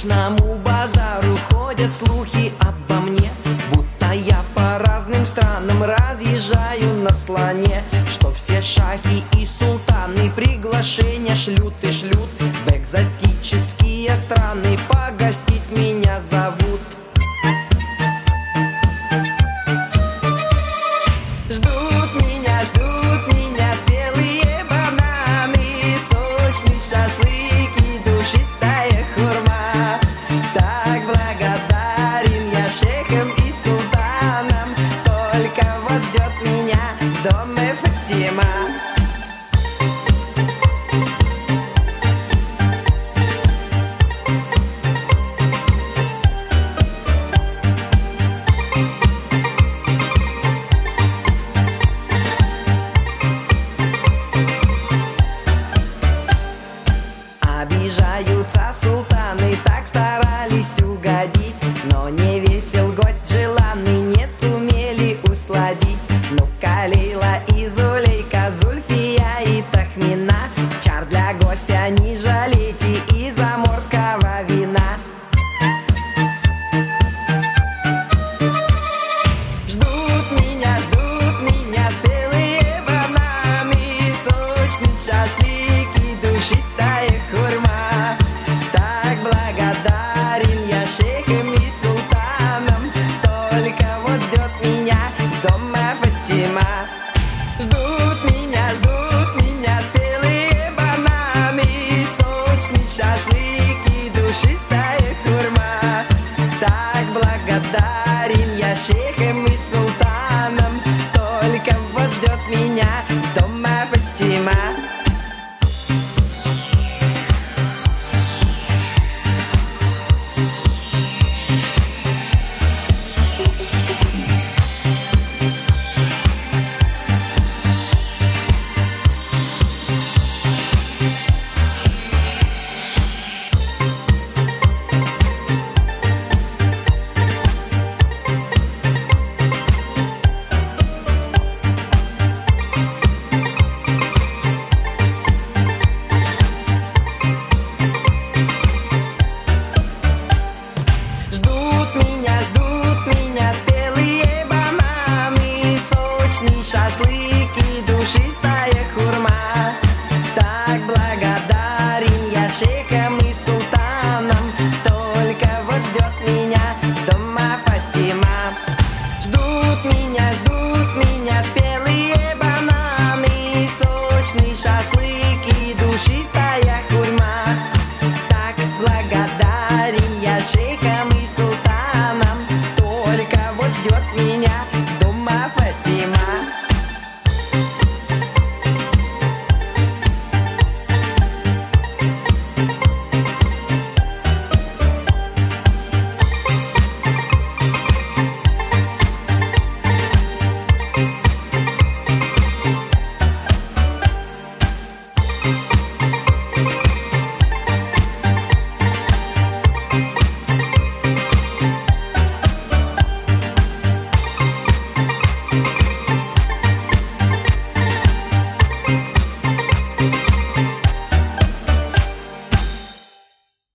столичному базару ходят слухи обо мне, будто я по разным странам разъезжаю на слоне, что все шахи и султаны приглашения шлют и шлют в экзотические страны, погостить меня зовут. Ждут меня спелые бананы, сочный шашлык и душистая хурма. Так благодарен я шейхам и султанам, только вот ждет меня дом Фатима. Обижаются султаны, так старались угодить, но не весел гость желанный, не сумели усладить. Ну-ка, Лейла и Зулейка, Зульфия и Тахмина, чар для гостя